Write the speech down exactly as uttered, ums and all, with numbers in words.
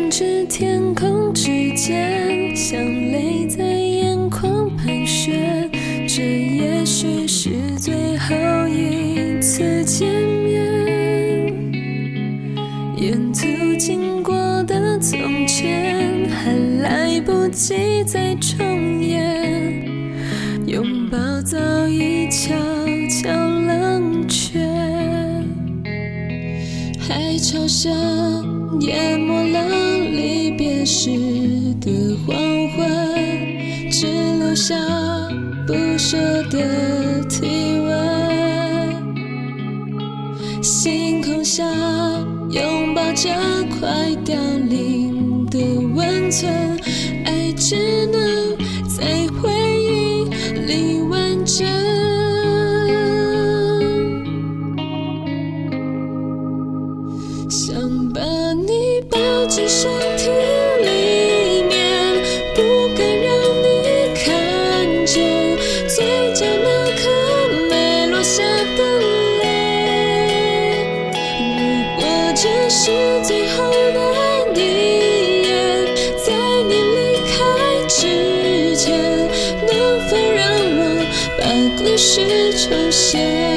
心至天空之间，像泪在眼眶盘旋，这也许是最后一次见面。沿途经过的从前，还来不及再重演，拥抱早已悄悄冷却。海潮声淹没了离别时的黄昏，只留下不舍的体温。星空下拥抱着快凋零的温存，爱只能在回忆里完整。想把你抱进身体里面，不敢让你看见嘴角那颗没落下的泪。如果这是最后的一眼，在你离开之前，能否让我把故事重写？